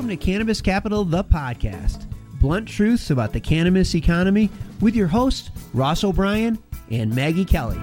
Welcome to Cannabis Capital, the podcast. Blunt truths about the cannabis economy with your hosts, Ross O'Brien and Maggie Kelly.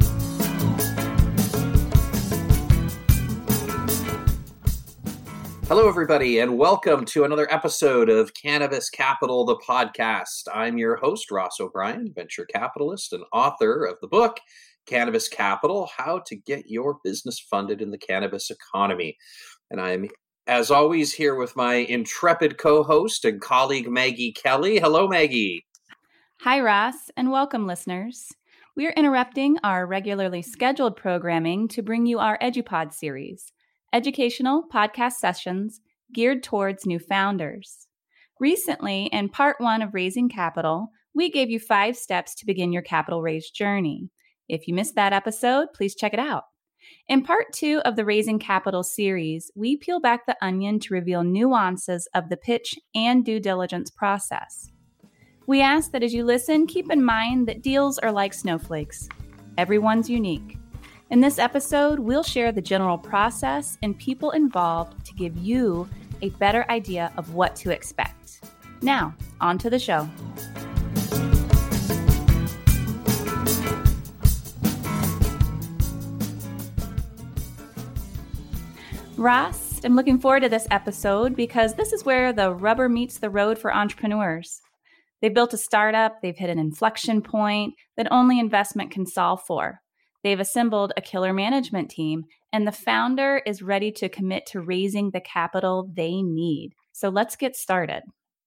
Hello, everybody, and welcome to another episode of Cannabis Capital, the podcast. I'm your host, Ross O'Brien, venture capitalist and author of the book, Cannabis Capital, How to Get Your Business Funded in the Cannabis Economy. And I'm, as always, here with my intrepid co-host and colleague, Maggie Kelly. Hello, Maggie. Hi, Ross, and welcome, listeners. We are interrupting our regularly scheduled programming to bring you our EduPod series, educational podcast sessions geared towards new founders. Recently, in part 1 of Raising Capital, we gave you 5 steps to begin your capital raise journey. If you missed that episode, please check it out. In part 2 of the Raising Capital series, we peel back the onion to reveal nuances of the pitch and due diligence process. We ask that as you listen, keep in mind that deals are like snowflakes. Everyone's unique. In this episode, we'll share the general process and people involved to give you a better idea of what to expect. Now, on to the show. Ross, I'm looking forward to this episode because this is where the rubber meets the road for entrepreneurs. They've built a startup, they've hit an inflection point that only investment can solve for. They've assembled a killer management team, and the founder is ready to commit to raising the capital they need. So let's get started.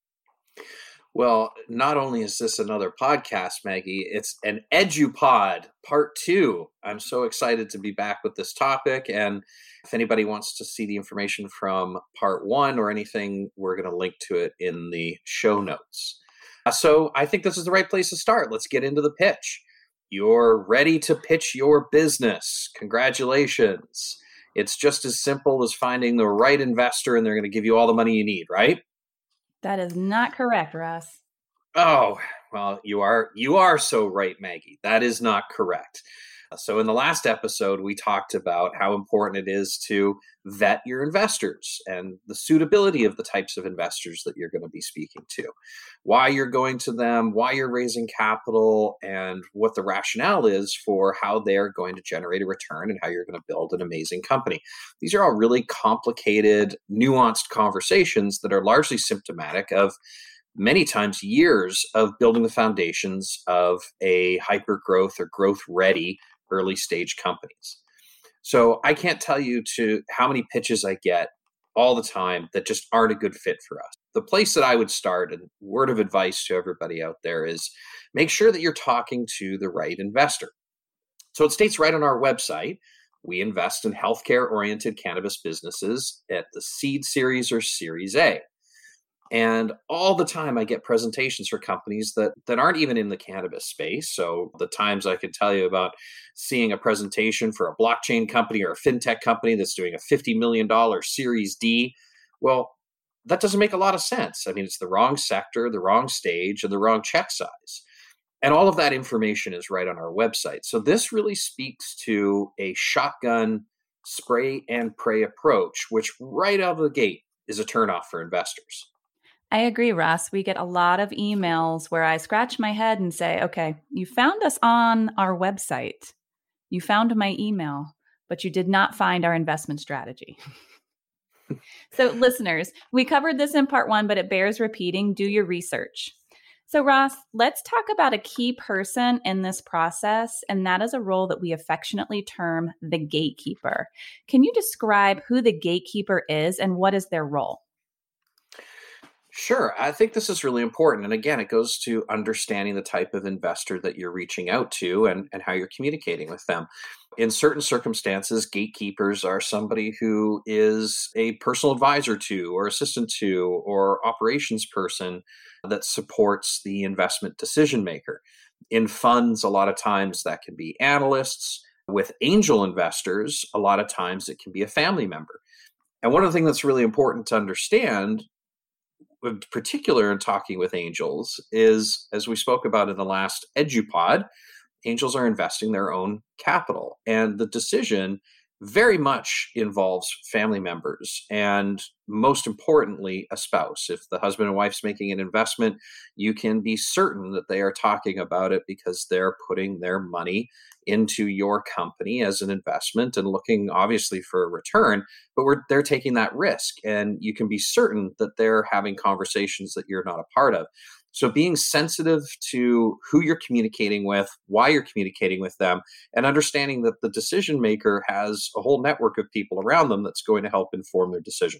Well, not only is this another podcast, Maggie, it's an EduPod part 2. I'm so excited to be back with this topic. And if anybody wants to see the information from part 1 or anything, we're going to link to it in the show notes. So I think this is the right place to start. Let's get into the pitch. You're ready to pitch your business. Congratulations. It's just as simple as finding the right investor and they're going to give you all the money you need, right? That is not correct, Ross. Oh, well, you are so right, Maggie. That is not correct. So in the last episode, we talked about how important it is to vet your investors and the suitability of the types of investors that you're going to be speaking to, why you're going to them, why you're raising capital, and what the rationale is for how they're going to generate a return and how you're going to build an amazing company. These are all really complicated, nuanced conversations that are largely symptomatic of many times years of building the foundations of a hyper-growth or growth-ready early stage companies. So I can't tell you to how many pitches I get all the time that just aren't a good fit for us. The place that I would start, and word of advice to everybody out there, is make sure that you're talking to the right investor. So it states right on our website, we invest in healthcare-oriented cannabis businesses at the Seed Series or Series A. And all the time I get presentations for companies that aren't even in the cannabis space. So the times I could tell you about seeing a presentation for a blockchain company or a fintech company that's doing a $50 million Series D, well, that doesn't make a lot of sense. I mean, it's the wrong sector, the wrong stage, and the wrong check size. And all of that information is right on our website. So this really speaks to a shotgun spray and pray approach, which right out of the gate is a turnoff for investors. I agree, Ross. We get a lot of emails where I scratch my head and say, okay, you found us on our website. You found my email, but you did not find our investment strategy. So listeners, we covered this in part 1, but it bears repeating. Do your research. So Ross, let's talk about a key person in this process, and that is a role that we affectionately term the gatekeeper. Can you describe who the gatekeeper is and what is their role? Sure. I think this is really important. And again, it goes to understanding the type of investor that you're reaching out to and how you're communicating with them. In certain circumstances, gatekeepers are somebody who is a personal advisor to, or assistant to, or operations person that supports the investment decision maker. In funds, a lot of times that can be analysts. With angel investors, a lot of times it can be a family member. And one of the things that's really important to understand, in particular in talking with angels, is, as we spoke about in the last EduPod, angels are investing their own capital. And the decision very much involves family members and, most importantly, a spouse. If the husband and wife's making an investment, you can be certain that they are talking about it because they're putting their money into your company as an investment and looking obviously for a return, but they're taking that risk, and you can be certain that they're having conversations that you're not a part of. So being sensitive to who you're communicating with, why you're communicating with them, and understanding that the decision maker has a whole network of people around them that's going to help inform their decision.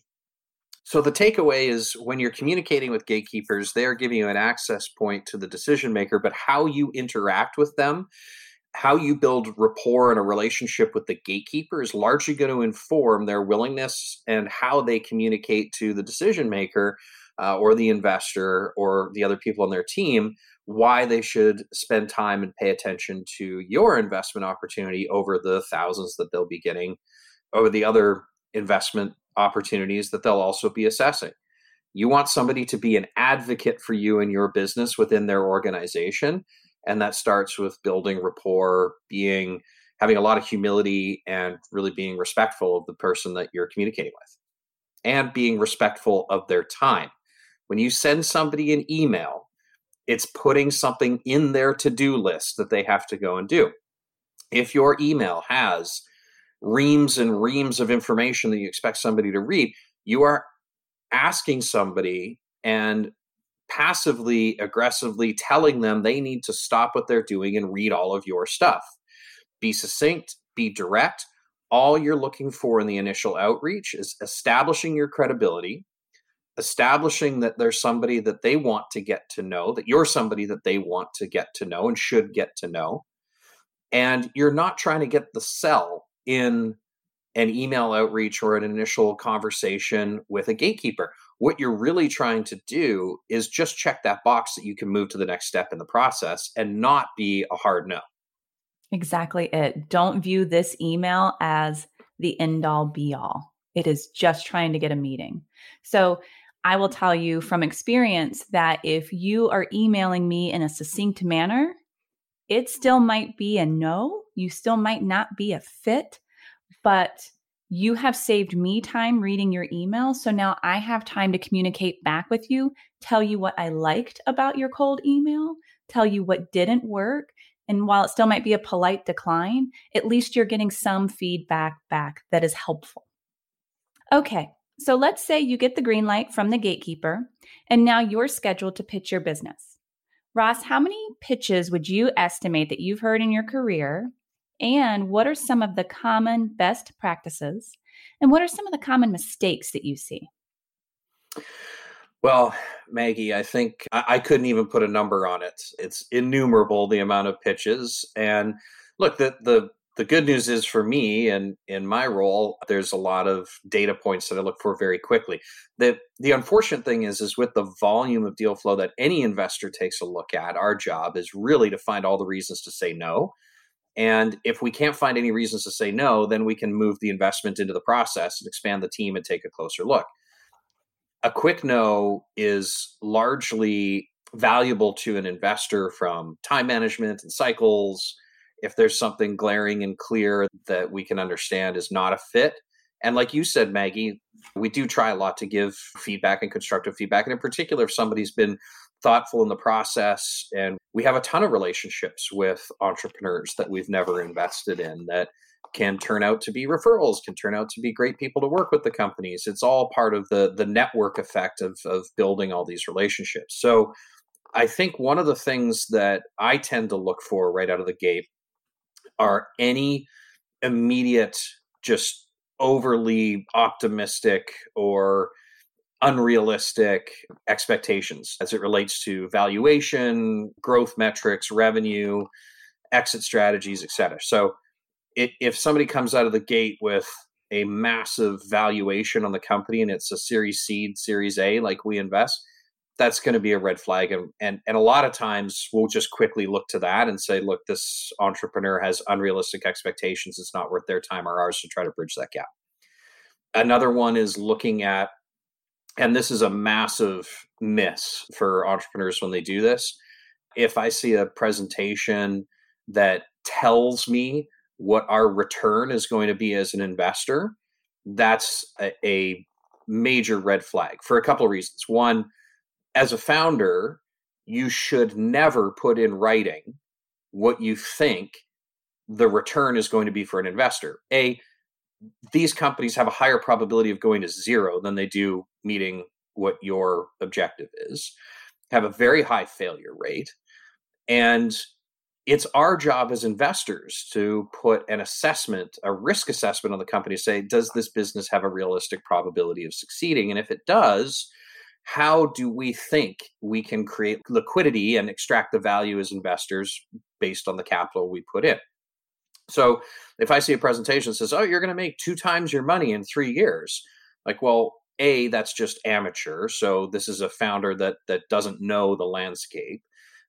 So the takeaway is, when you're communicating with gatekeepers, they're giving you an access point to the decision maker, but how you interact with them, how you build rapport and a relationship with the gatekeeper is largely going to inform their willingness and how they communicate to the decision maker or the investor or the other people on their team, why they should spend time and pay attention to your investment opportunity over the thousands that they'll be getting, over the other investment opportunities that they'll also be assessing. You want somebody to be an advocate for you and your business within their organization. And that starts with building rapport, having a lot of humility, and really being respectful of the person that you're communicating with, and being respectful of their time. When you send somebody an email, it's putting something in their to-do list that they have to go and do. If your email has reams and reams of information that you expect somebody to read, you are asking somebody and passively, aggressively telling them they need to stop what they're doing and read all of your stuff. Be succinct, be direct. All you're looking for in the initial outreach is establishing your credibility, establishing that there's somebody that they want to get to know, that you're somebody that they want to get to know and should get to know. And you're not trying to get the sell in an email outreach or an initial conversation with a gatekeeper. What you're really trying to do is just check that box that you can move to the next step in the process and not be a hard no. Exactly it. Don't view this email as the end all be all. It is just trying to get a meeting. So I will tell you from experience that if you are emailing me in a succinct manner, it still might be a no. You still might not be a fit, but you have saved me time reading your email. So now I have time to communicate back with you, tell you what I liked about your cold email, tell you what didn't work. And while it still might be a polite decline, at least you're getting some feedback back that is helpful. Okay, so let's say you get the green light from the gatekeeper, and now you're scheduled to pitch your business. Ross, how many pitches would you estimate that you've heard in your career? And what are some of the common best practices? And what are some of the common mistakes that you see? Well, Maggie, I think I couldn't even put a number on it. It's innumerable, the amount of pitches. And look, the good news is for me and in my role, there's a lot of data points that I look for very quickly. The unfortunate thing is with the volume of deal flow that any investor takes a look at, our job is really to find all the reasons to say no. And if we can't find any reasons to say no, then we can move the investment into the process and expand the team and take a closer look. A quick no is largely valuable to an investor from time management and cycles. If there's something glaring and clear that we can understand is not a fit. And like you said, Maggie, we do try a lot to give feedback and constructive feedback. And in particular, if somebody's been thoughtful in the process, and we have a ton of relationships with entrepreneurs that we've never invested in that can turn out to be referrals, can turn out to be great people to work with the companies. It's all part of the network effect of building all these relationships. So I think one of the things that I tend to look for right out of the gate are any immediate, just overly optimistic or unrealistic expectations as it relates to valuation, growth metrics, revenue, exit strategies, et cetera. So if somebody comes out of the gate with a massive valuation on the company and it's a Series C, Series A, like we invest, that's going to be a red flag. And a lot of times we'll just quickly look to that and say, look, this entrepreneur has unrealistic expectations. It's not worth their time or ours to try to bridge that gap. Another one is looking at, and this is a massive miss for entrepreneurs when they do this. If I see a presentation that tells me what our return is going to be as an investor, that's a major red flag for a couple of reasons. One, as a founder, you should never put in writing what you think the return is going to be for an investor. These companies have a higher probability of going to zero than they do meeting what your objective is, have a very high failure rate. And it's our job as investors to put an assessment, a risk assessment on the company, say, does this business have a realistic probability of succeeding? And if it does, how do we think we can create liquidity and extract the value as investors based on the capital we put in? So if I see a presentation that says, oh, you're going to make 2 times your money in 3 years, like, well, A, that's just amateur. So this is a founder that doesn't know the landscape.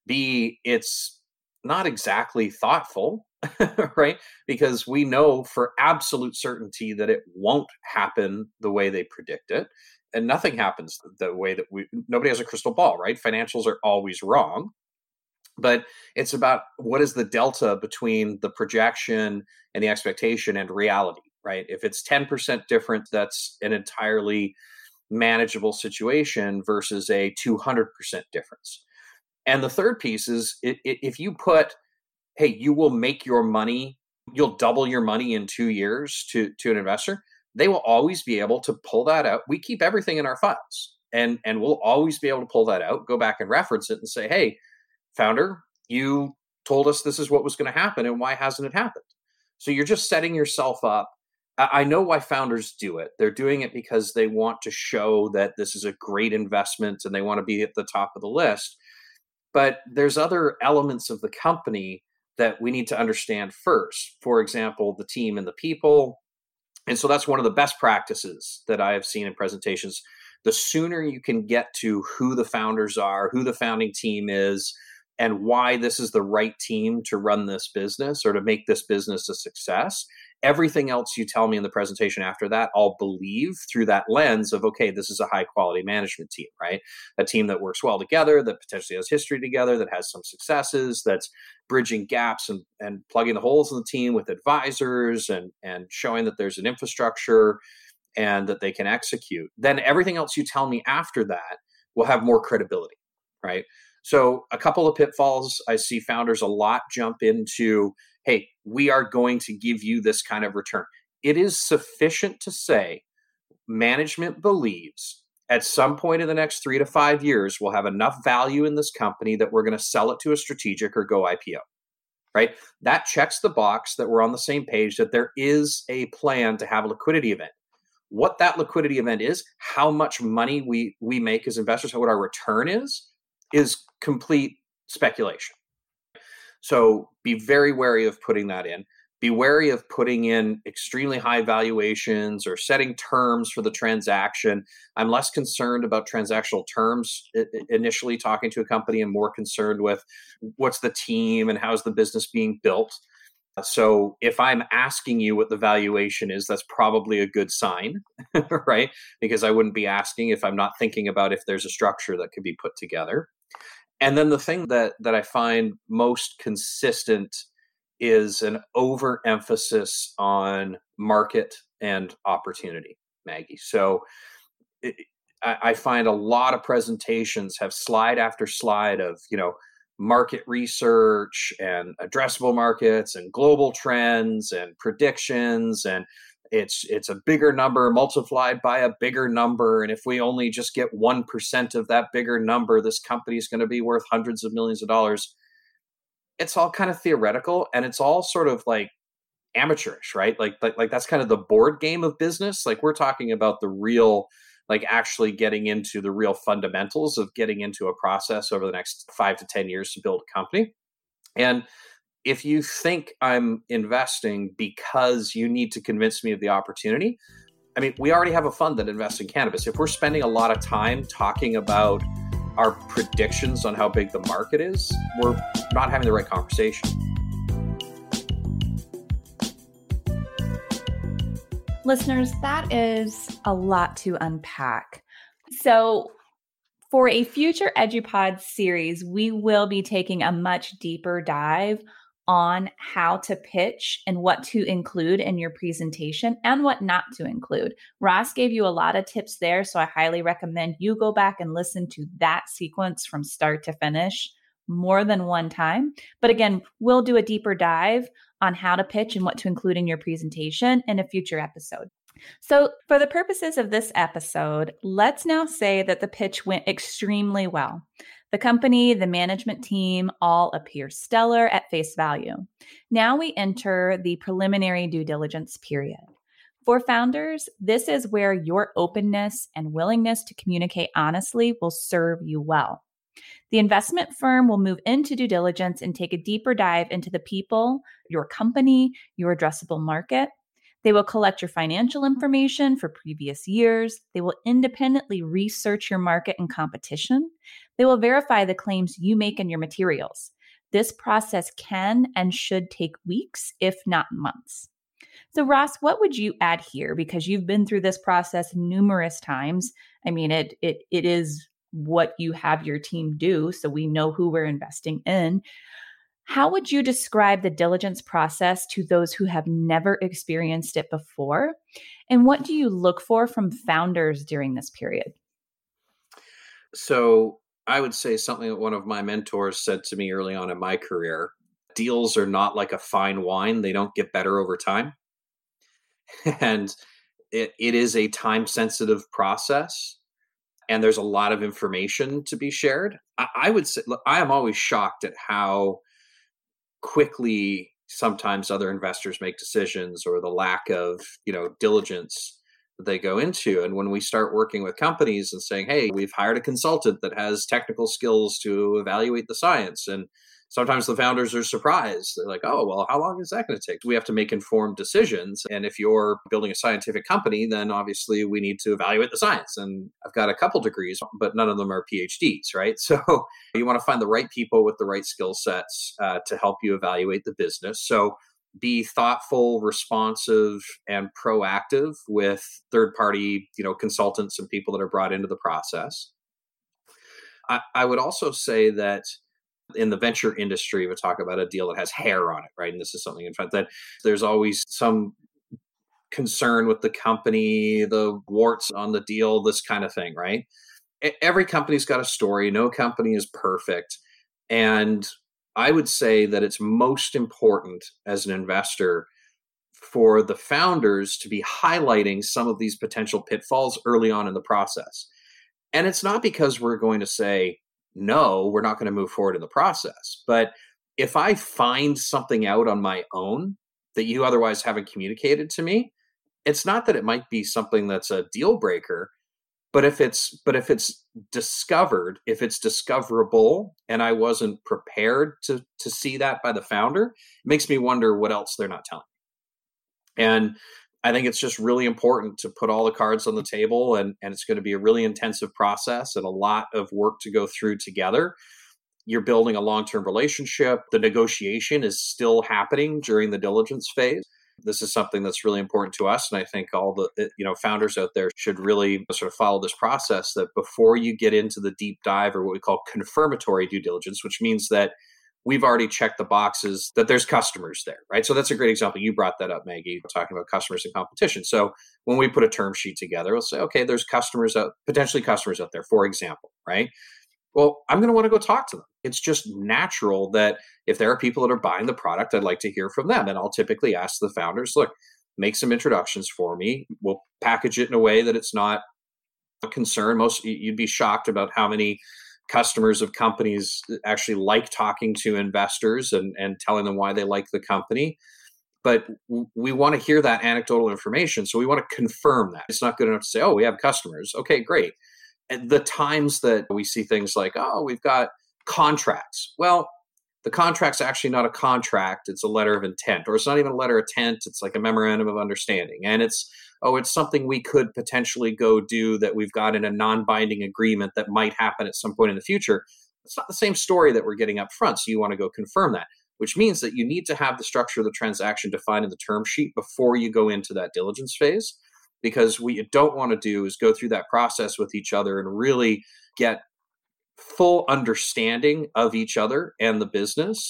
B, it's not exactly thoughtful, right? Because we know for absolute certainty that it won't happen the way they predict it. And nothing happens the way that nobody has a crystal ball, right? Financials are always wrong. But it's about what is the delta between the projection and the expectation and reality, right? If it's 10% different, that's an entirely manageable situation versus a 200% difference. And the third piece is if you put, hey, you will make your money, you'll double your money in 2 years to an investor, they will always be able to pull that out. We keep everything in our files, and we'll always be able to pull that out, go back and reference it and say, hey, founder, you told us this is what was going to happen, and why hasn't it happened? So you're just setting yourself up. I know why founders do it. They're doing it because they want to show that this is a great investment and they want to be at the top of the list. But there's other elements of the company that we need to understand first. For example, the team and the people. And so that's one of the best practices that I have seen in presentations. The sooner you can get to who the founders are, who the founding team is, and why this is the right team to run this business or to make this business a success, everything else you tell me in the presentation after that, I'll believe through that lens of, okay, this is a high quality management team, right? A team that works well together, that potentially has history together, that has some successes, that's bridging gaps and plugging the holes in the team with advisors and showing that there's an infrastructure and that they can execute. Then everything else you tell me after that will have more credibility, right? So a couple of pitfalls I see founders a lot jump into, hey, we are going to give you this kind of return. It is sufficient to say management believes at some point in the next 3 to 5 years, we'll have enough value in this company that we're going to sell it to a strategic or go IPO, right? That checks the box that we're on the same page, that there is a plan to have a liquidity event. What that liquidity event is, how much money we make as investors, what our return is complete speculation. So be very wary of putting that in. Be wary of putting in extremely high valuations or setting terms for the transaction. I'm less concerned about transactional terms initially talking to a company and more concerned with what's the team and how's the business being built. So if I'm asking you what the valuation is, that's probably a good sign, right? Because I wouldn't be asking if I'm not thinking about if there's a structure that could be put together. And then the thing that I find most consistent is an overemphasis on market and opportunity, Maggie. So I find a lot of presentations have slide after slide of, market research and addressable markets and global trends and predictions, and it's a bigger number multiplied by a bigger number, and if we only just get 1% of that bigger number, this company is going to be worth hundreds of millions of dollars. It's all kind of theoretical, and it's all sort of like amateurish, right? Like that's kind of the board game of business. Like we're talking about the real, like actually getting into the real fundamentals of getting into a process over the next 5 to 10 years to build a company. And if you think I'm investing because you need to convince me of the opportunity, I mean, we already have a fund that invests in cannabis. If we're spending a lot of time talking about our predictions on how big the market is, we're not having the right conversation. Listeners, that is a lot to unpack. So for a future EduPod series, we will be taking a much deeper dive on how to pitch and what to include in your presentation and what not to include. Ross gave you a lot of tips there, so I highly recommend you go back and listen to that sequence from start to finish more than one time. But again, we'll do a deeper dive on how to pitch and what to include in your presentation in a future episode. So for the purposes of this episode, let's now say that the pitch went extremely well. The company, the management team all appear stellar at face value. Now we enter the preliminary due diligence period. For founders, this is where your openness and willingness to communicate honestly will serve you well. The investment firm will move into due diligence and take a deeper dive into the people, your company, your addressable market. They will collect your financial information for previous years. They will independently research your market and competition. They will verify the claims you make in your materials. This process can and should take weeks, if not months. So Ross, what would you add here? Because you've been through this process numerous times. I mean, it is what you have your team do, so we know who we're investing in. How would you describe the diligence process to those who have never experienced it before? And what do you look for from founders during this period? So I would say something that one of my mentors said to me early on in my career: deals are not like a fine wine. They don't get better over time. And it is a time-sensitive process. And there's a lot of information to be shared. I would say, look, I am always shocked at how quickly sometimes other investors make decisions, or the lack of, diligence that they go into. And when we start working with companies and saying, hey, we've hired a consultant that has technical skills to evaluate the science, and sometimes the founders are surprised. They're like, oh, well, how long is that going to take? We have to make informed decisions. And if you're building a scientific company, then obviously we need to evaluate the science. And I've got a couple degrees, but none of them are PhDs, right? So you want to find the right people with the right skill sets to help you evaluate the business. So be thoughtful, responsive, and proactive with third-party, consultants and people that are brought into the process. I would also say that in the venture industry, we talk about a deal that has hair on it, right? And this is something in fact that there's always some concern with the company, the warts on the deal, this kind of thing, right? Every company's got a story. No company is perfect. And I would say that it's most important as an investor for the founders to be highlighting some of these potential pitfalls early on in the process. And it's not because we're going to say, no, we're not going to move forward in the process. But if I find something out on my own that you otherwise haven't communicated to me, it's not that it might be something that's a deal breaker, but if it's discovered, if it's discoverable, and I wasn't prepared to see that by the founder, it makes me wonder what else they're not telling me. And I think it's just really important to put all the cards on the table, and it's going to be a really intensive process and a lot of work to go through together. You're building a long-term relationship. The negotiation is still happening during the diligence phase. This is something that's really important to us. And I think all the founders out there should really sort of follow this process, that before you get into the deep dive, or what we call confirmatory due diligence, which means that we've already checked the boxes that there's customers there, right? So that's a great example. You brought that up, Maggie, talking about customers and competition. So when we put a term sheet together, we'll say, okay, there's potentially customers out there, for example, right? Well, I'm going to want to go talk to them. It's just natural that if there are people that are buying the product, I'd like to hear from them. And I'll typically ask the founders, look, make some introductions for me. We'll package it in a way that it's not a concern. You'd be shocked about how many customers of companies actually like talking to investors and telling them why they like the company. But we want to hear that anecdotal information. So we want to confirm that. It's not good enough to say, oh, we have customers. Okay, great. And the times that we see things like, oh, we've got contracts. Well, the contract's actually not a contract. It's a letter of intent, or it's not even a letter of intent. It's like a memorandum of understanding. And it's something we could potentially go do that we've got in a non-binding agreement that might happen at some point in the future. It's not the same story that we're getting up front. So you want to go confirm that, which means that you need to have the structure of the transaction defined in the term sheet before you go into that diligence phase. Because what you don't want to do is go through that process with each other and really get full understanding of each other and the business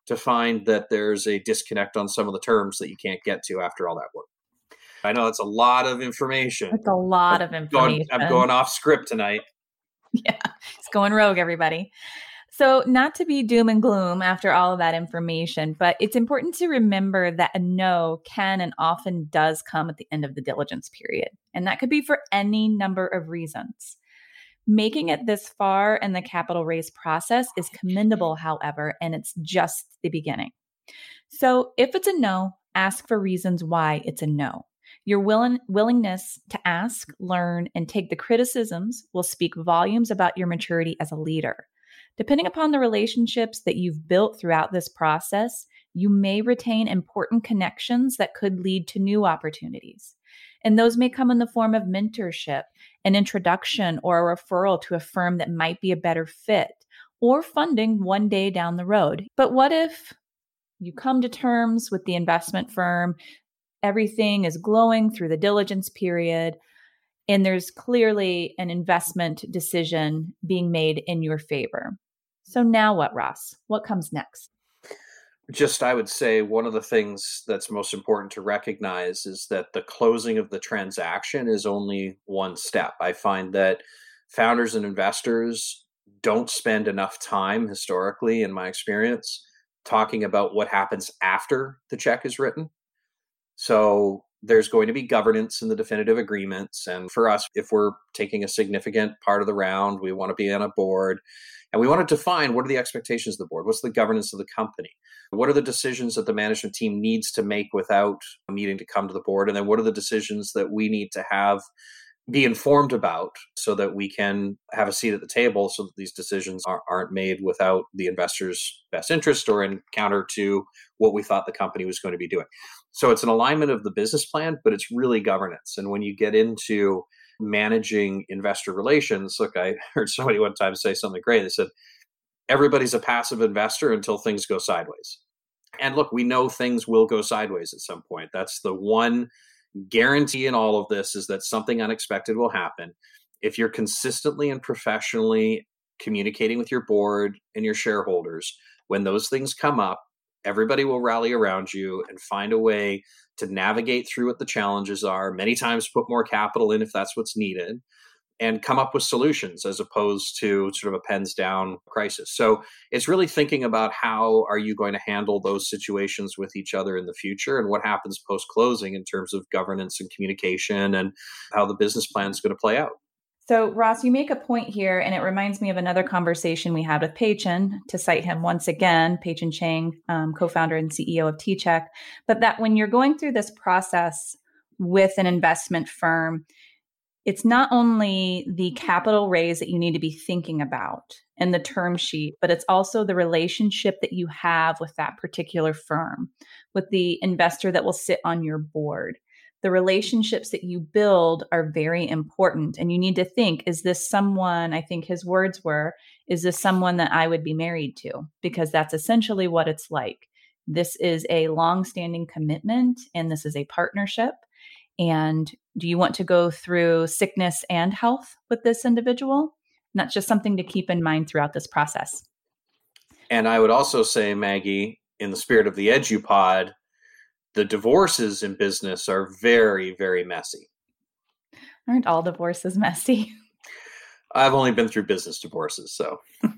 to find that there's a disconnect on some of the terms that you can't get to after all that work. I know it's a lot of information. It's a lot of information. I'm going off script tonight. Yeah, it's going rogue, everybody. So not to be doom and gloom after all of that information, but it's important to remember that a no can and often does come at the end of the diligence period. And that could be for any number of reasons. Making it this far in the capital raise process is commendable, however, and it's just the beginning. So if it's a no, ask for reasons why it's a no. Your willingness to ask, learn, and take the criticisms will speak volumes about your maturity as a leader. Depending upon the relationships that you've built throughout this process, you may retain important connections that could lead to new opportunities. And those may come in the form of mentorship, an introduction, or a referral to a firm that might be a better fit, or funding one day down the road. But what if you come to terms with the investment firm, everything is glowing through the diligence period, and there's clearly an investment decision being made in your favor? So now what, Ross? What comes next? I would say one of the things that's most important to recognize is that the closing of the transaction is only one step. I find that founders and investors don't spend enough time, historically, in my experience, talking about what happens after the check is written. So there's going to be governance in the definitive agreements. And for us, if we're taking a significant part of the round, we want to be on a board. And we want to define what are the expectations of the board? What's the governance of the company? What are the decisions that the management team needs to make without needing to come to the board? And then what are the decisions that we need to have be informed about so that we can have a seat at the table so that these decisions aren't made without the investor's best interest or in counter to what we thought the company was going to be doing. So it's an alignment of the business plan, but it's really governance. And when you get into managing investor relations, look, I heard somebody one time say something great. They said, everybody's a passive investor until things go sideways. And look, we know things will go sideways at some point. That's the one guarantee in all of this, is that something unexpected will happen. If you're consistently and professionally communicating with your board and your shareholders, when those things come up, everybody will rally around you and find a way to navigate through what the challenges are, many times put more capital in if that's what's needed, and come up with solutions as opposed to sort of a pens down crisis. So it's really thinking about how are you going to handle those situations with each other in the future, and what happens post-closing in terms of governance and communication, and how the business plan is going to play out. So, Ross, you make a point here, and it reminds me of another conversation we had with Pei-Chen, to cite him once again, Pei-Chen Chang, co-founder and CEO of T-Check, but that when you're going through this process with an investment firm, it's not only the capital raise that you need to be thinking about and the term sheet, but it's also the relationship that you have with that particular firm, with the investor that will sit on your board. The relationships that you build are very important. And you need to think, is this someone, I think his words were, is this someone that I would be married to? Because that's essentially what it's like. This is a long-standing commitment, and this is a partnership. And do you want to go through sickness and health with this individual? And that's just something to keep in mind throughout this process. And I would also say, Maggie, in the spirit of the EduPod, the divorces in business are very, very messy. Aren't all divorces messy? I've only been through business divorces, so.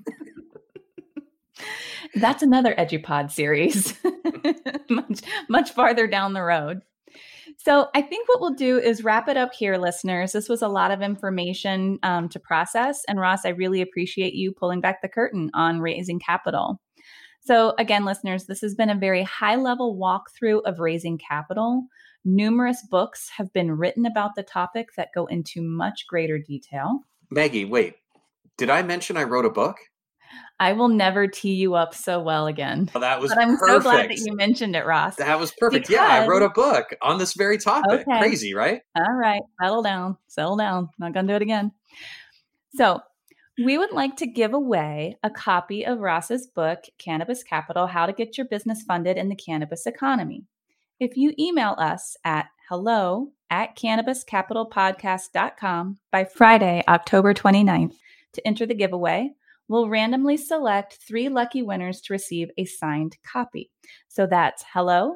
That's another EduPod series, much farther down the road. So I think what we'll do is wrap it up here, listeners. This was a lot of information to process. And Ross, I really appreciate you pulling back the curtain on raising capital. So again, listeners, this has been a very high-level walkthrough of raising capital. Numerous books have been written about the topic that go into much greater detail. Maggie, wait, did I mention I wrote a book? I will never tee you up so well again. Well, that was but I'm perfect. So glad that you mentioned it, Ross. That was perfect. Yeah, I wrote a book on this very topic. Okay. Crazy, right? All right. Settle down. Not going to do it again. So we would like to give away a copy of Ross's book, Cannabis Capital, How to Get Your Business Funded in the Cannabis Economy. If you email us at hello@cannabiscapitalpodcast.com by Friday, October 29th to enter the giveaway, we'll randomly select 3 lucky winners to receive a signed copy. So that's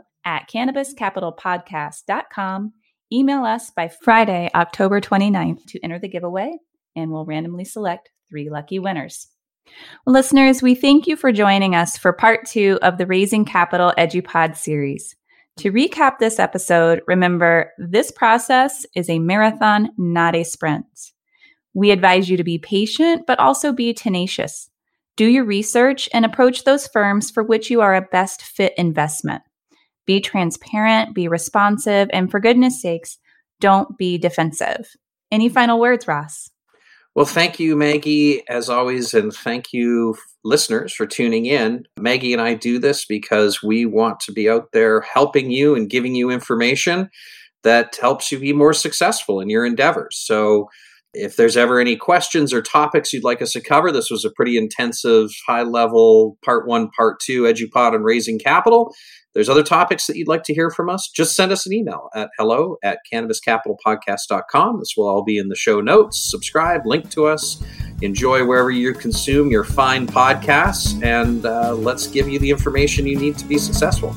hello@cannabiscapitalpodcast.com. Email us by Friday, October 29th to enter the giveaway, and we'll randomly select 3 lucky winners. Well, listeners, we thank you for joining us for part 2 of the Raising Capital EduPod series. To recap this episode, remember, this process is a marathon, not a sprint. We advise you to be patient, but also be tenacious. Do your research and approach those firms for which you are a best fit investment. Be transparent, be responsive, and for goodness sakes, don't be defensive. Any final words, Ross? Well, thank you, Maggie, as always, and thank you, listeners, for tuning in. Maggie and I do this because we want to be out there helping you and giving you information that helps you be more successful in your endeavors. So if there's ever any questions or topics you'd like us to cover, this was a pretty intensive, high-level part 1, part 2 EduPod on raising capital. There's other topics that you'd like to hear from us, just send us an email at hello@cannabiscapitalpodcast.com. This will all be in the show notes. Subscribe, link to us, enjoy wherever you consume your fine podcasts, and let's give you the information you need to be successful.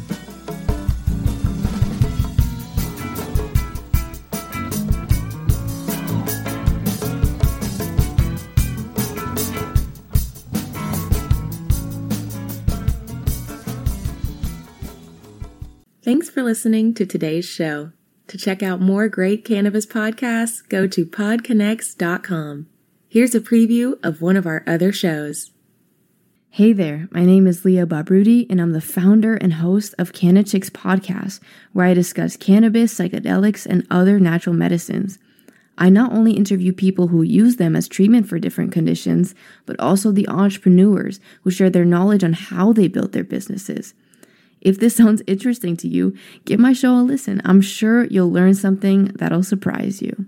Thanks for listening to today's show. To check out more great cannabis podcasts, go to podconnects.com. Here's a preview of one of our other shows. Hey there, my name is Leah Babrudi, and I'm the founder and host of CannaChicks Podcast, where I discuss cannabis, psychedelics, and other natural medicines. I not only interview people who use them as treatment for different conditions, but also the entrepreneurs who share their knowledge on how they built their businesses. If this sounds interesting to you, give my show a listen. I'm sure you'll learn something that'll surprise you.